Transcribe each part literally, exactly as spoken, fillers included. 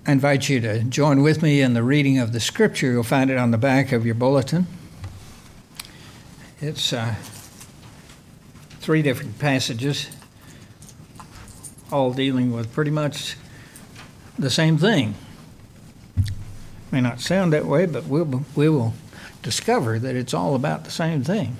I invite you to join with me in the reading of the scripture. You'll find it on the back of your bulletin. It's uh, three different passages, all dealing with pretty much the same thing. May not sound that way, but we'll, we will discover that it's all about the same thing.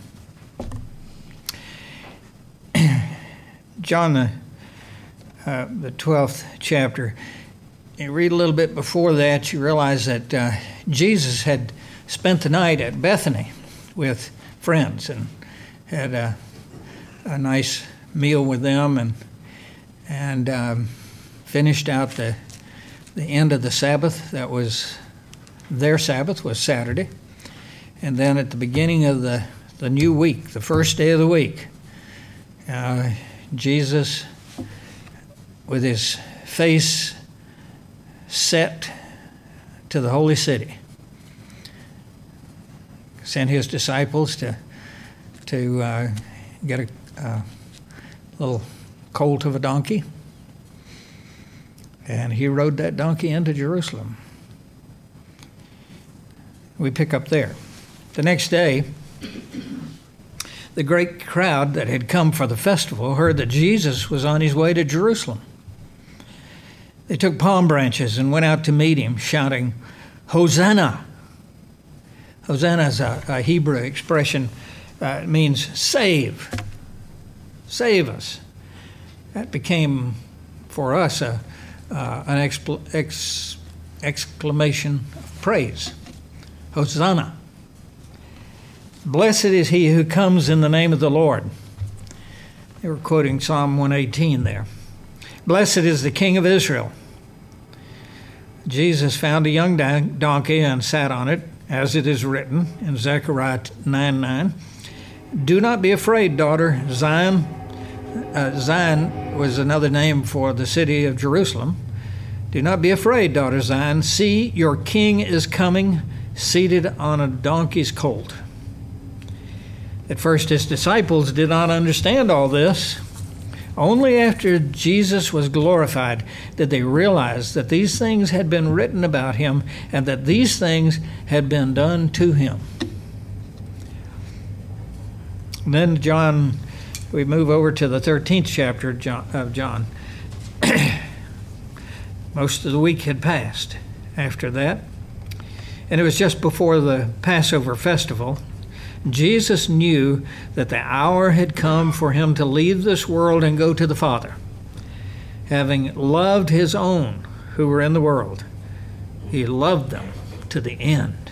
John, the, uh, the twelfth chapter, you read a little bit before that, you realize that uh, Jesus had spent the night at Bethany with friends and had a, a nice meal with them and and um, finished out the the end of the Sabbath. That was their Sabbath, was Saturday. And then at the beginning of the, the new week, the first day of the week, uh, Jesus, with his face set to the holy city, sent his disciples to to uh, get a uh, little colt of a donkey, and he rode that donkey into Jerusalem. We pick up there. The next day, the great crowd that had come for the festival heard that Jesus was on his way to Jerusalem. They took palm branches and went out to meet him, shouting, "Hosanna!" Hosanna is a, a Hebrew expression. Uh, it means save. Save us. That became, for us, a, uh, an expl- ex- exclamation of praise. Hosanna. Blessed is he who comes in the name of the Lord. They were quoting Psalm one eighteen there. Blessed is the King of Israel. Jesus found a young don- donkey and sat on it, as it is written in Zechariah nine nine. Do not be afraid, daughter Zion. Uh, Zion was another name for the city of Jerusalem. Do not be afraid, daughter Zion. See, your king is coming, seated on a donkey's colt. At first, his disciples did not understand all this. Only after Jesus was glorified did they realize that these things had been written about him and that these things had been done to him. And then John, we move over to the thirteenth chapter of John. Most of the week had passed after that, and it was just before the Passover festival. Jesus knew that the hour had come for him to leave this world and go to the Father. Having loved his own who were in the world, he loved them to the end.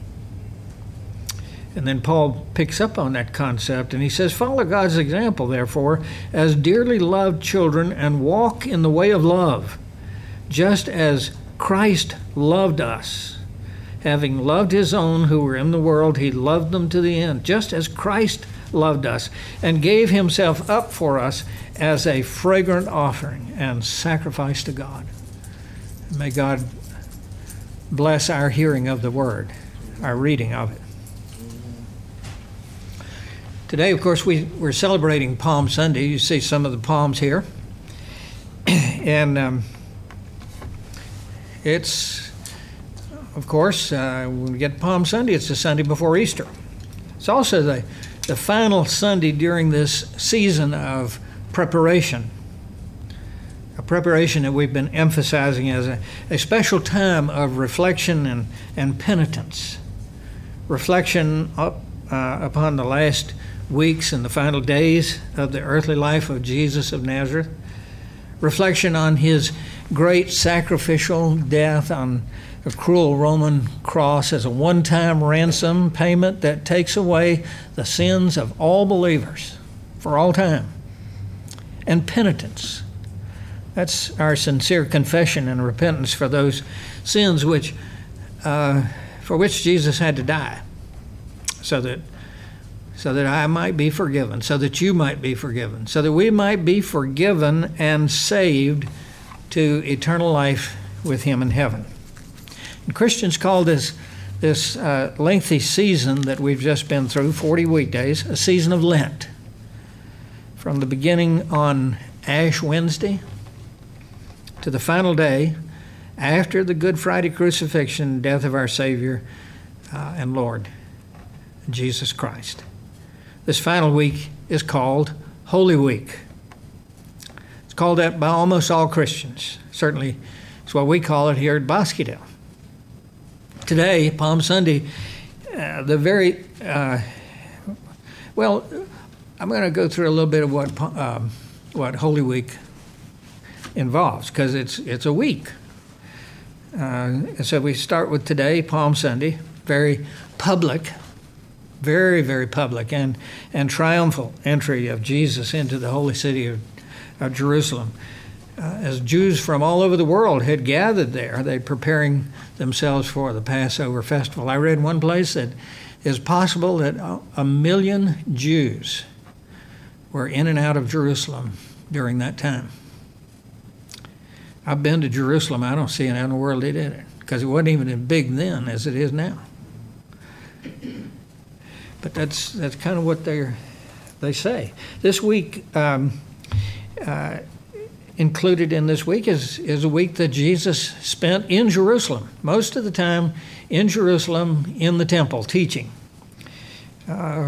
And then Paul picks up on that concept and he says, follow God's example, therefore, as dearly loved children, and walk in the way of love, just as Christ loved us. Having loved his own who were in the world, he loved them to the end, just as Christ loved us and gave himself up for us as a fragrant offering and sacrifice to God. May God bless our hearing of the word, our reading of it. Today, of course, we, we're celebrating Palm Sunday. You see some of the palms here. and um, it's... Of course, uh, when we get Palm Sunday, it's the Sunday before Easter. It's also the, the final Sunday during this season of preparation, a preparation that we've been emphasizing as a, a special time of reflection and, and penitence. Reflection up, uh, upon the last weeks and the final days of the earthly life of Jesus of Nazareth. Reflection on his great sacrificial death on a cruel Roman cross as a one-time ransom payment that takes away the sins of all believers for all time. And penitence. That's our sincere confession and repentance for those sins which, uh, for which Jesus had to die, so that, so that I might be forgiven, so that you might be forgiven, so that we might be forgiven and saved to eternal life with him in heaven. And Christians call this this uh, lengthy season that we've just been through, forty weekdays, a season of Lent. From the beginning on Ash Wednesday to the final day after the Good Friday crucifixion, death of our Savior uh, and Lord, Jesus Christ. This final week is called Holy Week. It's called that by almost all Christians. Certainly, it's what we call it here at Bosquedale. Today, Palm Sunday, uh, the very, uh, well, I'm going to go through a little bit of what um, what Holy Week involves, because it's it's a week. Uh, so we start with today, Palm Sunday, very public, very, very public and, and triumphal entry of Jesus into the holy city of, of Jerusalem. Uh, as Jews from all over the world had gathered there, they're preparing themselves for the Passover festival. I read one place that it's possible that a, a million Jews were in and out of Jerusalem during that time. I've been to Jerusalem. I don't see it out in the world they did it, because it wasn't even as big then as it is now. But that's that's kind of what they they say. This week, um, uh, included in this week is, is a week that Jesus spent in Jerusalem, most of the time in Jerusalem in the temple teaching. Uh,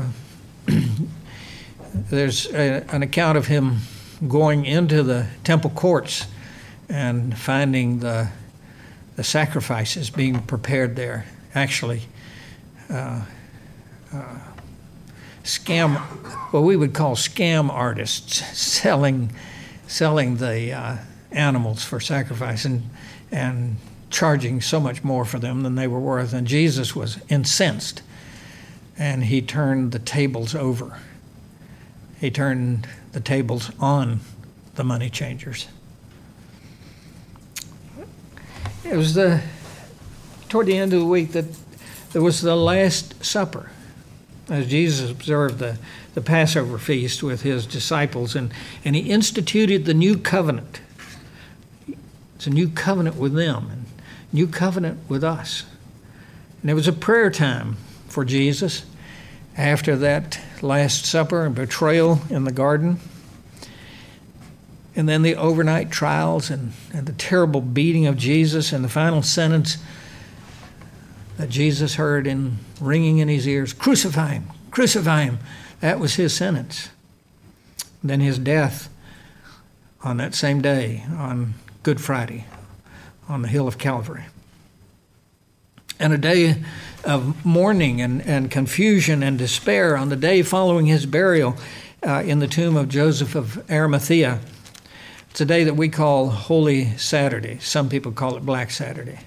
there's a, an account of him going into the temple courts and finding the the sacrifices being prepared there. Actually, uh, uh, scam, what we would call scam artists, selling selling the uh, animals for sacrifice and and charging so much more for them than they were worth. And Jesus was incensed, and he turned the tables over. He turned the tables on the money changers. It was the toward the end of the week that there was the Last Supper, as Jesus observed the, the Passover feast with his disciples, and, and he instituted the new covenant. It's a new covenant with them, and new covenant with us. And there was a prayer time for Jesus after that Last Supper and betrayal in the garden. And then the overnight trials and, and the terrible beating of Jesus, and the final sentence that Jesus heard in ringing in his ears, "Crucify him, crucify him." That was his sentence. And then his death on that same day, on Good Friday, on the hill of Calvary. And a day of mourning and, and confusion and despair on the day following his burial uh, in the tomb of Joseph of Arimathea. It's a day that we call Holy Saturday. Some people call it Black Saturday.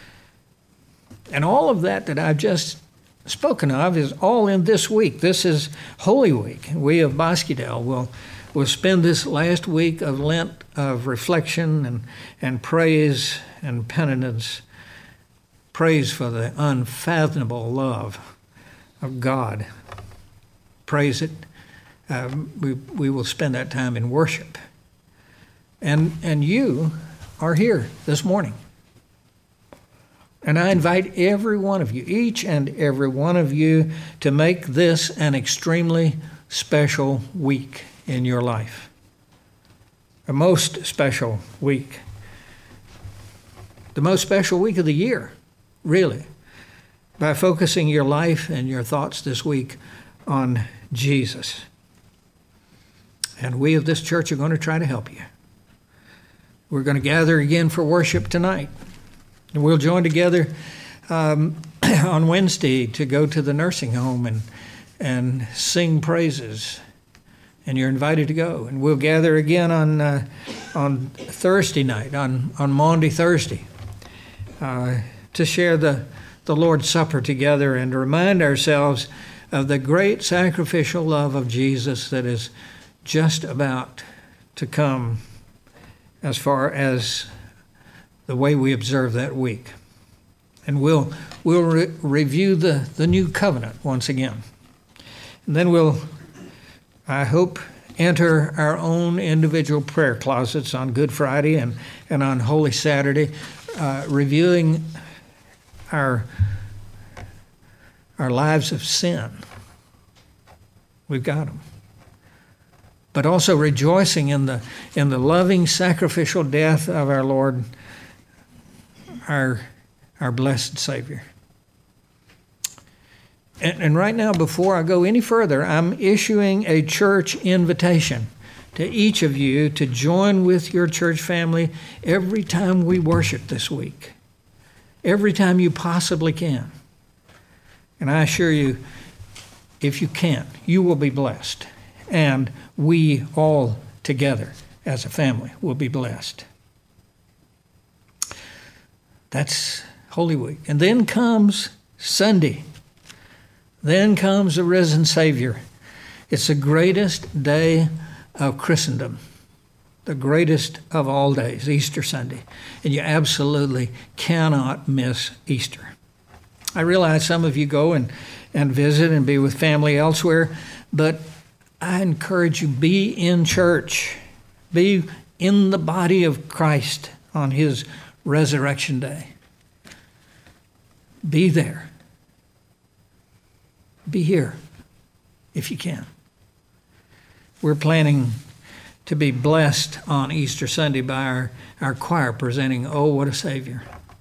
And all of that that I've just spoken of is all in this week. This is Holy Week. We of Bosquedale will will spend this last week of Lent of reflection and, and praise and penitence, praise for the unfathomable love of God. Praise it. Um, we, we will spend that time in worship. And and you are here this morning. And I invite every one of you, each and every one of you, to make this an extremely special week in your life. A most special week. The most special week of the year, really. By focusing your life and your thoughts this week on Jesus. And we of this church are going to try to help you. We're going to gather again for worship tonight. And we'll join together um, on Wednesday to go to the nursing home and and sing praises. And you're invited to go. And we'll gather again on uh, on Thursday night, on, on Maundy Thursday, uh, to share the, the Lord's Supper together and to remind ourselves of the great sacrificial love of Jesus that is just about to come as far as the way we observe that week. And we'll we'll re- review the, the new covenant once again. And then we'll, I hope, enter our own individual prayer closets on Good Friday and, and on Holy Saturday, uh, reviewing our, our lives of sin. We've got them. But also rejoicing in the in the loving sacrificial death of our Lord our, our blessed Savior. And, and right now, before I go any further, I'm issuing a church invitation to each of you to join with your church family every time we worship this week, every time you possibly can. And I assure you, if you can, you will be blessed. And we all together as a family will be blessed. That's Holy Week. And then comes Sunday. Then comes the risen Savior. It's the greatest day of Christendom, the greatest of all days, Easter Sunday. And you absolutely cannot miss Easter. I realize some of you go and, and visit and be with family elsewhere, but I encourage you, be in church. Be in the body of Christ on his resurrection day. Be there. Be here if you can. We're planning to be blessed on Easter Sunday by our, our choir presenting "Oh, What a Savior."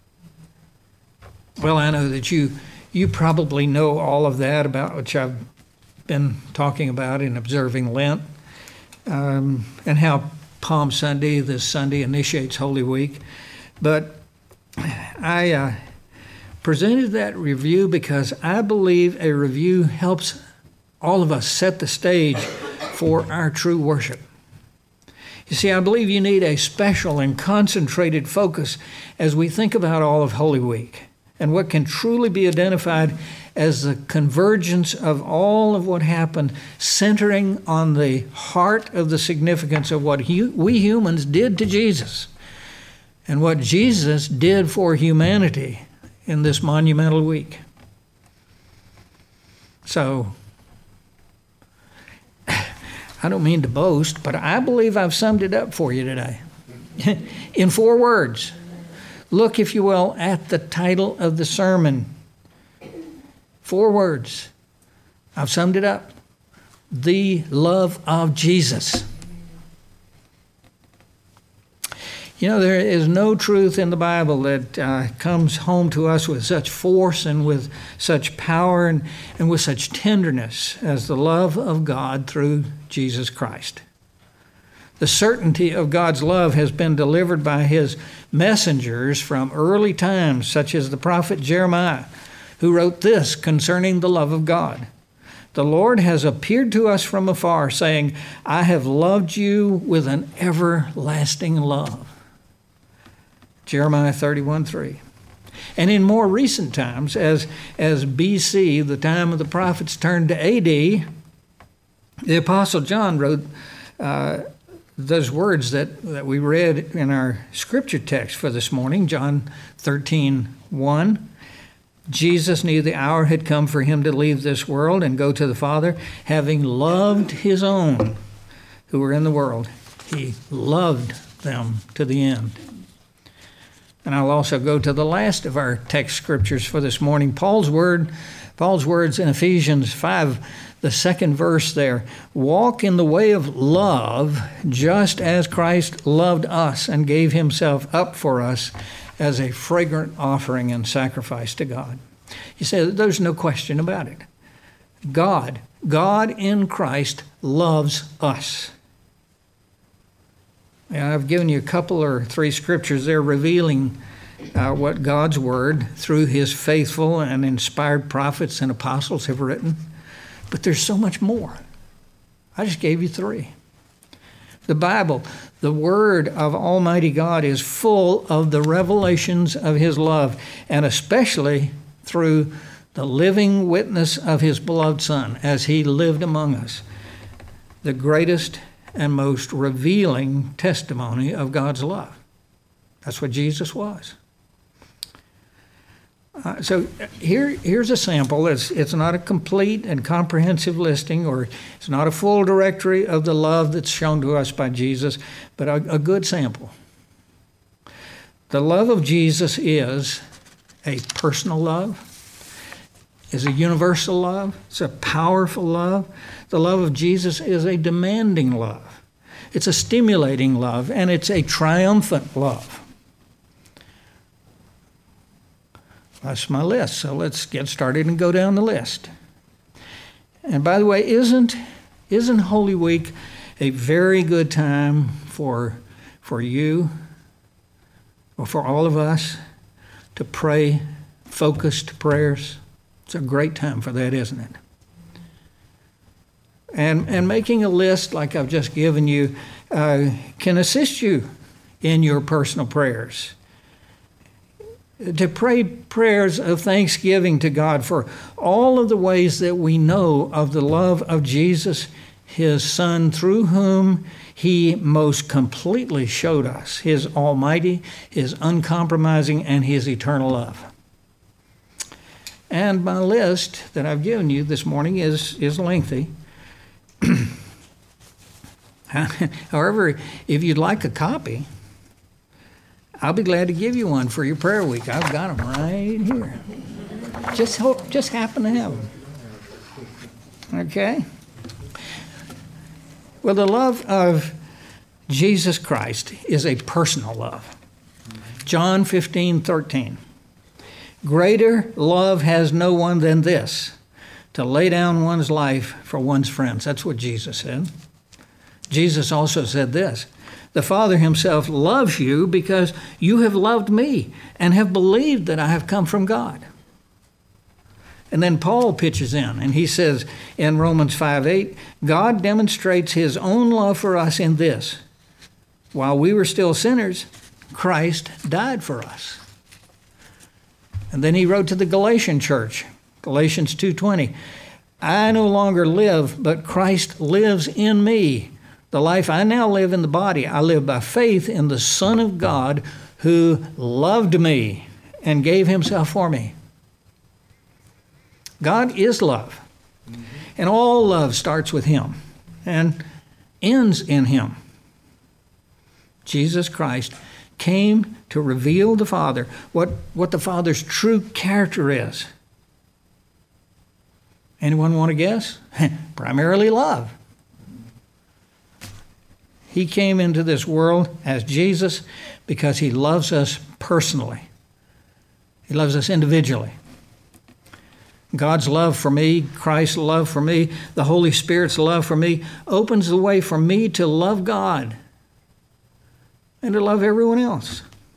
Well, I know that you you probably know all of that about which I've been talking about in observing Lent, um, and how Palm Sunday, this Sunday, initiates Holy Week. But I uh, presented that review because I believe a review helps all of us set the stage for our true worship. You see, I believe you need a special and concentrated focus as we think about all of Holy Week and what can truly be identified as the convergence of all of what happened, centering on the heart of the significance of what he, we humans did to Jesus and what Jesus did for humanity in this monumental week. So, I don't mean to boast, but I believe I've summed it up for you today in four words. Look, if you will, at the title of the sermon. Four words. I've summed it up. The love of Jesus. You know, there is no truth in the Bible that uh, comes home to us with such force and with such power and, and with such tenderness as the love of God through Jesus Christ. The certainty of God's love has been delivered by his messengers from early times, such as the prophet Jeremiah, who wrote this concerning the love of God. The Lord has appeared to us from afar, saying, I have loved you with an everlasting love. Jeremiah thirty-one three. And in more recent times, as, as B C, the time of the prophets, turned to A D, the Apostle John wrote uh, those words that, that we read in our scripture text for this morning, John thirteen one. Jesus knew the hour had come for him to leave this world and go to the Father, having loved his own who were in the world. He loved them to the end. And I'll also go to the last of our text scriptures for this morning, Paul's word, Paul's words in Ephesians five, the second verse there. Walk in the way of love, just as Christ loved us and gave himself up for us as a fragrant offering and sacrifice to God. You say, there's no question about it. God, God in Christ loves us. I've given you a couple or three scriptures there revealing uh, what God's word through his faithful and inspired prophets and apostles have written. But there's so much more. I just gave you three. The Bible, the word of Almighty God, is full of the revelations of his love, and especially through the living witness of his beloved Son as he lived among us. The greatest and most revealing testimony of God's love. That's what Jesus was. Uh, so here, here's a sample. It's, it's not a complete and comprehensive listing, or it's not a full directory of the love that's shown to us by Jesus, but a, a good sample. The love of Jesus is a personal love, is a universal love, it's a powerful love. The love of Jesus is a demanding love. It's a stimulating love, and it's a triumphant love. That's my list. So let's get started and go down the list. And by the way, isn't isn't Holy Week a very good time for for you or for all of us to pray focused prayers? It's a great time for that, isn't it? And and making a list like I've just given you uh, can assist you in your personal prayers. To pray prayers of thanksgiving to God for all of the ways that we know of the love of Jesus, his Son, through whom he most completely showed us his almighty, his uncompromising, and his eternal love. And my list that I've given you this morning is, is lengthy. However, if you'd like a copy, I'll be glad to give you one for your prayer week. I've got them right here. Just hope, just happen to have them. Okay? Well, the love of Jesus Christ is a personal love. John fifteen thirteen. Greater love has no one than this, to lay down one's life for one's friends. That's what Jesus said. Jesus also said this, the Father himself loves you because you have loved me and have believed that I have come from God. And then Paul pitches in and he says in Romans five eight, God demonstrates his own love for us in this. While we were still sinners, Christ died for us. And then he wrote to the Galatian church, Galatians two twenty, I no longer live, but Christ lives in me. The life I now live in the body, I live by faith in the Son of God who loved me and gave himself for me. God is love. Mm-hmm. And all love starts with him and ends in him. Jesus Christ came to reveal the Father, what, what the Father's true character is. Anyone want to guess? Primarily love. He came into this world as Jesus because he loves us personally. He loves us individually. God's love for me, Christ's love for me, the Holy Spirit's love for me opens the way for me to love God and to love everyone else.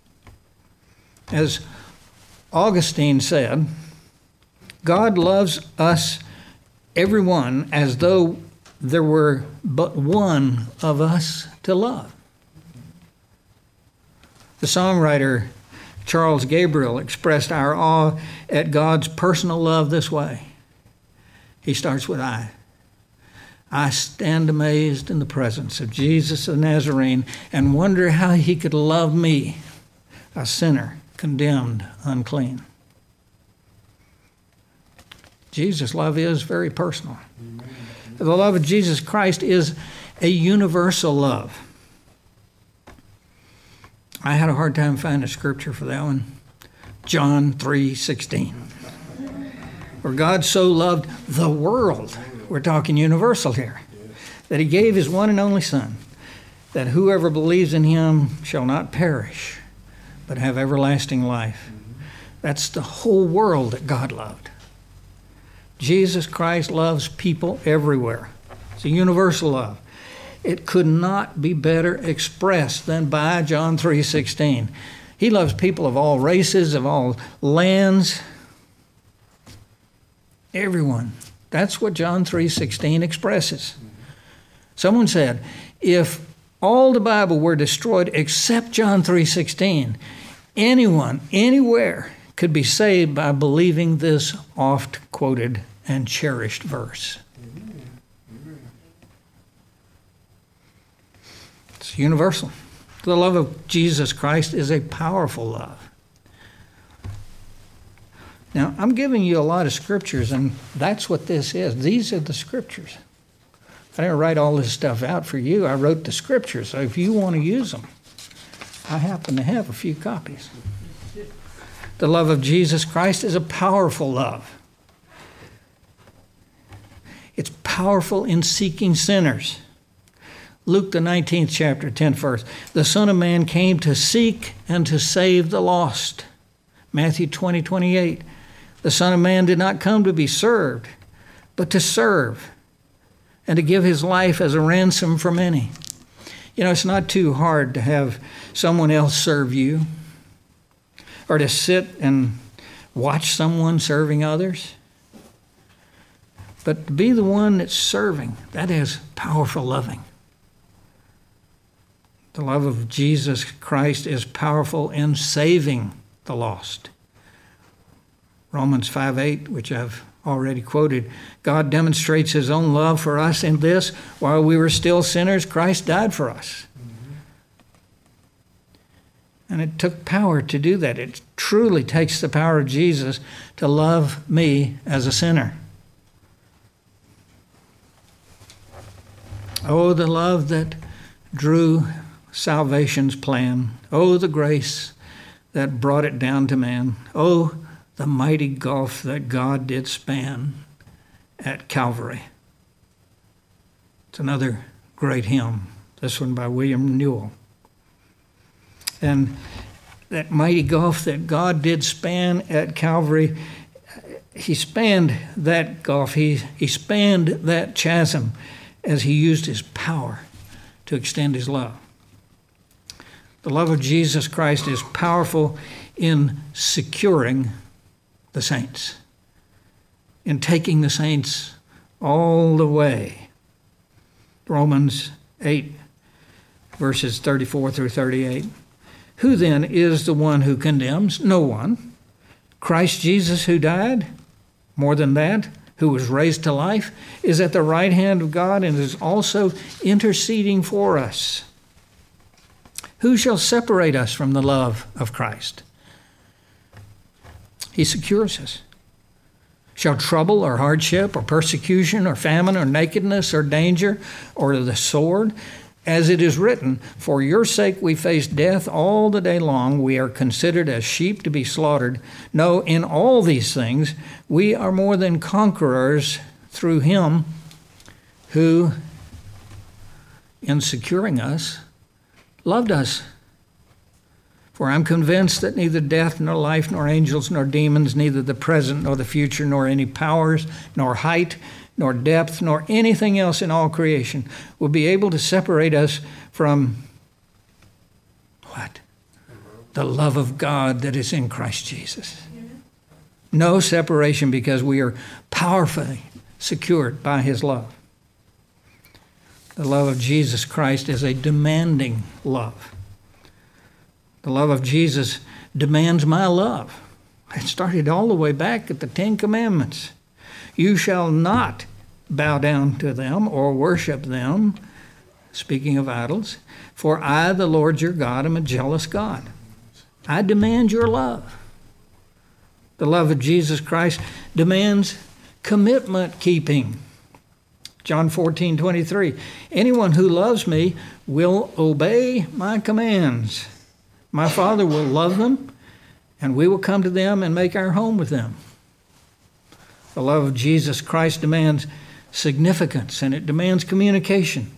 As Augustine said, God loves us, everyone, as though there were but one of us to love. The songwriter Charles Gabriel expressed our awe at God's personal love this way. He starts with I. I stand amazed in the presence of Jesus the Nazarene and wonder how he could love me, a sinner, condemned, unclean. Jesus' love is very personal. Amen. The love of Jesus Christ is a universal love. I had a hard time finding a scripture for that one. John three sixteen. For God so loved the world, we're talking universal here, that he gave his one and only Son, that whoever believes in him shall not perish, but have everlasting life. That's the whole world that God loved. Jesus Christ loves people everywhere. It's a universal love. It could not be better expressed than by John three sixteen. He loves people of all races, of all lands, everyone. That's what John three sixteen expresses. Someone said, if all the Bible were destroyed except John three sixteen, anyone, anywhere, could be saved by believing this oft-quoted and cherished verse. It's universal. The love of Jesus Christ is a powerful love. Now, I'm giving you a lot of scriptures, and that's what this is. These are the scriptures. I didn't write all this stuff out for you. I wrote the scriptures, so if you want to use them, I happen to have a few copies. The love of Jesus Christ is a powerful love. It's powerful in seeking sinners. Luke, the nineteenth chapter, tenth verse. The Son of Man came to seek and to save the lost. Matthew twenty, twenty-eight. The Son of Man did not come to be served, but to serve and to give his life as a ransom for many. You know, it's not too hard to have someone else serve you or to sit and watch someone serving others. But to be the one that's serving, that is powerful loving. The love of Jesus Christ is powerful in saving the lost. Romans five eight, which I've already quoted, God demonstrates his own love for us in this: while we were still sinners, Christ died for us. Mm-hmm. And it took power to do that. It truly takes the power of Jesus to love me as a sinner. Oh, the love that drew salvation's plan. Oh, the grace that brought it down to man. Oh, the mighty gulf that God did span at Calvary. It's another great hymn, this one by William Newell. And that mighty gulf that God did span at Calvary, he spanned that gulf, he, he spanned that chasm as he used his power to extend his love. The love of Jesus Christ is powerful in securing the saints, in taking the saints all the way. Romans eight, verses thirty-four through thirty-eight. Who then is the one who condemns? No one. Christ Jesus, who died, more than that, who was raised to life, is at the right hand of God and is also interceding for us. Who shall separate us from the love of Christ? He secures us. Shall trouble or hardship or persecution or famine or nakedness or danger or the sword? As it is written, for your sake we face death all the day long. We are considered as sheep to be slaughtered. No, in all these things we are more than conquerors through him who, in securing us, loved us. For I'm convinced that neither death, nor life, nor angels, nor demons, neither the present, nor the future, nor any powers, nor height, nor depth, nor anything else in all creation will be able to separate us from what? The love of God that is in Christ Jesus. No separation, because we are powerfully secured by his love. The love of Jesus Christ is a demanding love. The love of Jesus demands my love. It started all the way back at the Ten Commandments. You shall not bow down to them or worship them, speaking of idols, for I, the Lord your God, am a jealous God. I demand your love. The love of Jesus Christ demands commitment keeping. John fourteen twenty-three. Anyone who loves me will obey my commands. My Father will love them, and we will come to them and make our home with them. The love of Jesus Christ demands significance, and it demands communication.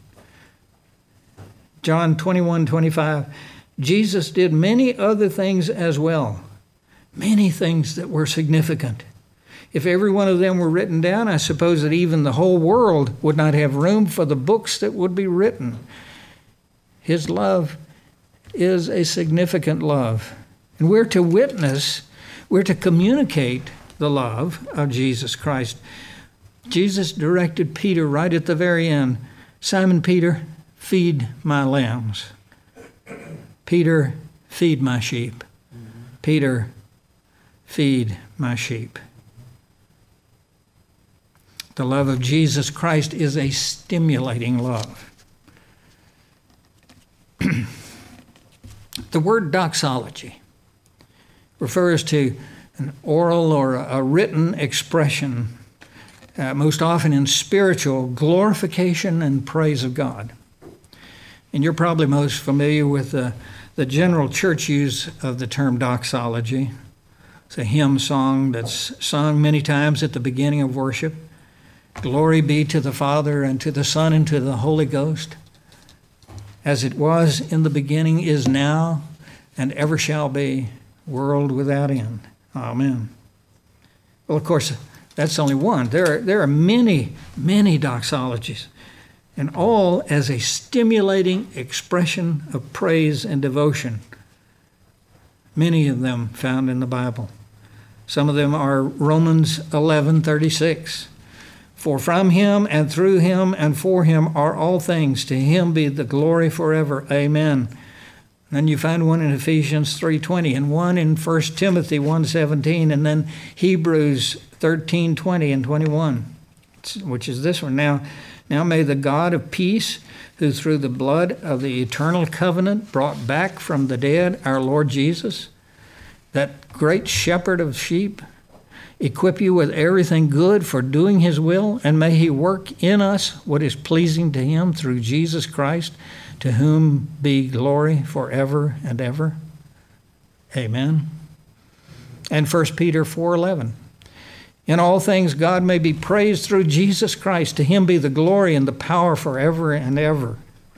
John twenty-one twenty-five. Jesus did many other things as well, many things that were significant. If every one of them were written down, I suppose that even the whole world would not have room for the books that would be written. His love is a significant love. And we're to witness, we're to communicate the love of Jesus Christ. Jesus directed Peter right at the very end, Simon Peter, feed my lambs. Peter, feed my sheep. Mm-hmm. Peter, feed my sheep. The love of Jesus Christ is a stimulating love. The word doxology refers to an oral or a written expression, uh, most often in spiritual glorification and praise of God. And you're probably most familiar with the, the general church use of the term doxology. It's a hymn song that's sung many times at the beginning of worship. Glory be to the Father, and to the Son, and to the Holy Ghost, as it was in the beginning, is now, and ever shall be, world without end. Amen. Well, of course, that's only one. There are, there are many, many doxologies, and all as a stimulating expression of praise and devotion. Many of them found in the Bible. Some of them are Romans eleven thirty-six. For from him and through him and for him are all things. To him be the glory forever. Amen. Then you find one in Ephesians three twenty and one in First Timothy one seventeen, and then Hebrews thirteen twenty and twenty-one, which is this one. Now, now may the God of peace, who through the blood of the eternal covenant brought back from the dead our Lord Jesus, that great shepherd of sheep, equip you with everything good for doing his will, and may he work in us what is pleasing to him through Jesus Christ, to whom be glory forever and ever. Amen. And First Peter four eleven. In all things God may be praised through Jesus Christ. To him be the glory and the power forever and ever.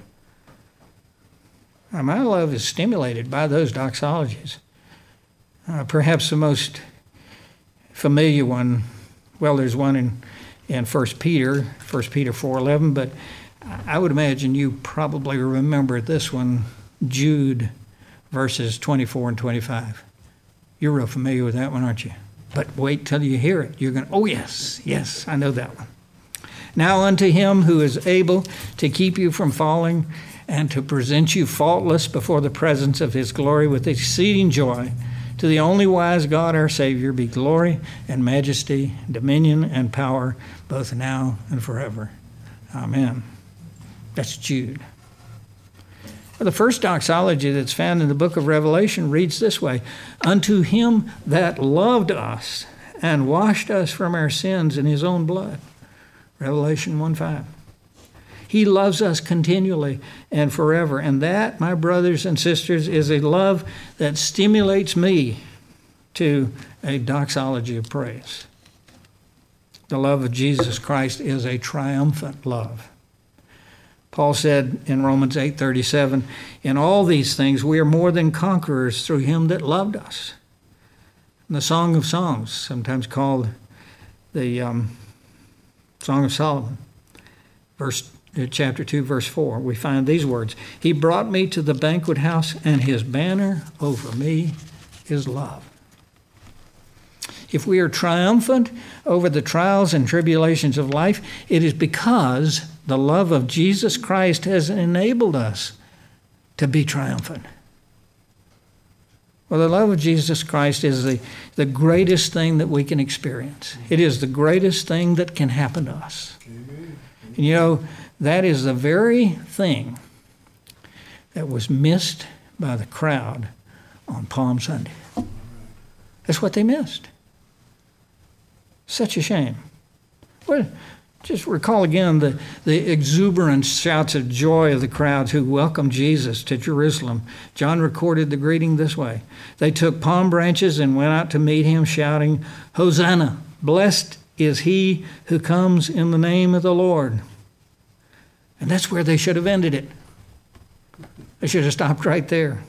Now, my love is stimulated by those doxologies. Uh, perhaps the most familiar one, well, there's one in, in First Peter, First Peter four eleven, but I would imagine you probably remember this one, Jude, verses twenty-four and twenty-five. You're real familiar with that one, aren't you? But wait till you hear it. You're going, oh, yes, yes, I know that one. Now unto him who is able to keep you from falling and to present you faultless before the presence of his glory with exceeding joy, to the only wise God our Savior be glory and majesty, dominion and power, both now and forever. Amen. That's Jude. Well, the first doxology that's found in the book of Revelation reads this way: unto him that loved us and washed us from our sins in his own blood. Revelation one five. He loves us continually and forever. And that, my brothers and sisters, is a love that stimulates me to a doxology of praise. The love of Jesus Christ is a triumphant love. Paul said in Romans eight thirty-seven, in all these things we are more than conquerors through him that loved us. In the Song of Songs, sometimes called the um, Song of Solomon, verse chapter two, verse four, we find these words: he brought me to the banquet house, and his banner over me is love. If we are triumphant over the trials and tribulations of life, it is because the love of Jesus Christ has enabled us to be triumphant. Well, the love of Jesus Christ is the, the greatest thing that we can experience. It is the greatest thing that can happen to us. Amen. And you know, that is the very thing that was missed by the crowd on Palm Sunday. That's what they missed. Such a shame. Well, just recall again the, the exuberant shouts of joy of the crowds who welcomed Jesus to Jerusalem. John recorded the greeting this way: they took palm branches and went out to meet him, shouting, Hosanna, blessed is he who comes in the name of the Lord. And that's where they should have ended it. They should have stopped right there.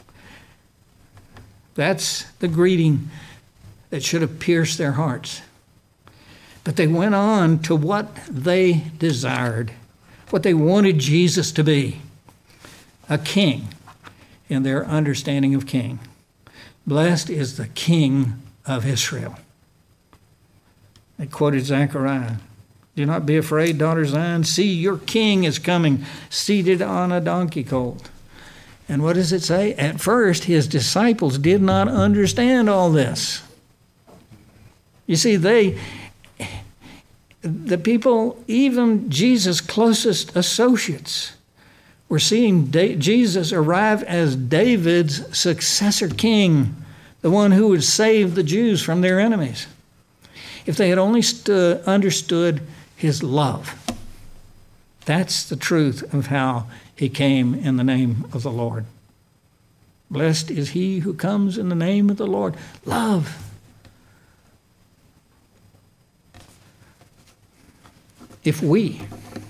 That's the greeting that should have pierced their hearts. But they went on to what they desired, what they wanted Jesus to be, a king in their understanding of king. Blessed is the King of Israel. They quoted Zechariah. Do not be afraid, daughter Zion. See, your king is coming, seated on a donkey colt. And what does it say? At first, his disciples did not understand all this. You see, they... The people, even Jesus' closest associates, were seeing Da- Jesus arrive as David's successor king, the one who would save the Jews from their enemies. If they had only stu- understood his love, that's the truth of how he came in the name of the Lord. Blessed is he who comes in the name of the Lord. Love. If we,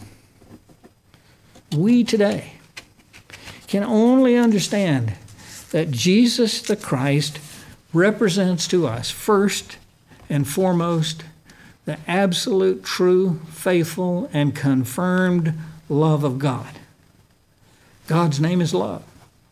we today, can only understand that Jesus the Christ represents to us first and foremost the absolute, true, faithful, and confirmed love of God. God's name is love.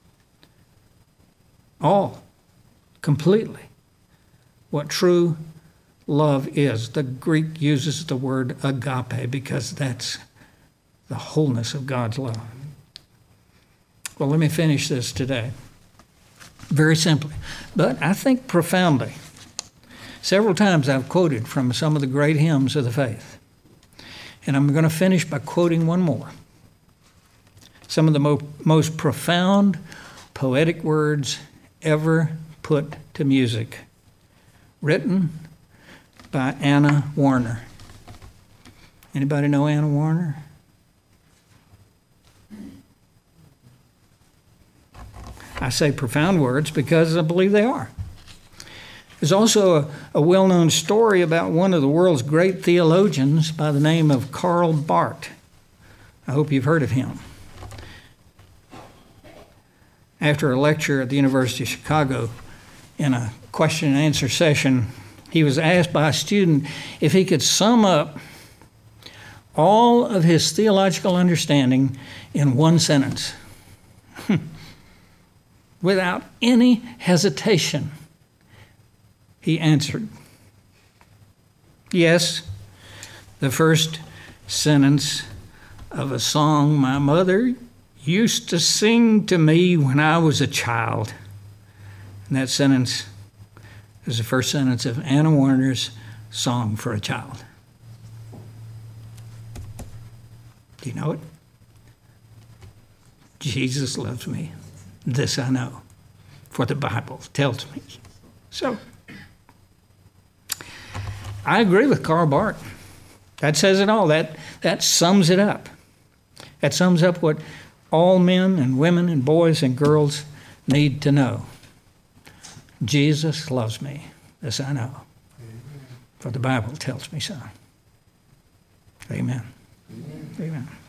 All, completely, what true love is. The Greek uses the word agape because that's the wholeness of God's love. Well, let me finish this today. Very simply, but I think profoundly. Several times I've quoted from some of the great hymns of the faith. And I'm going to finish by quoting one more. Some of the mo- most profound poetic words ever put to music, written by Anna Warner. Anybody know Anna Warner? I say profound words because I believe they are. There's also a, a well-known story about one of the world's great theologians by the name of Karl Barth. I hope you've heard of him. After a lecture at the University of Chicago, in a question and answer session, he was asked by a student if he could sum up all of his theological understanding in one sentence. Without any hesitation, he answered, "Yes, the first sentence of a song my mother used to sing to me when I was a child." And that sentence is the first sentence of Anna Warner's Song for a Child. Do you know it? Jesus loves me. This I know, for the Bible tells me so. I agree with Karl Barth. That says it all. That, that sums it up. That sums up what all men and women and boys and girls need to know. Jesus loves me. This I know, for the Bible tells me so. Amen. Amen. Amen.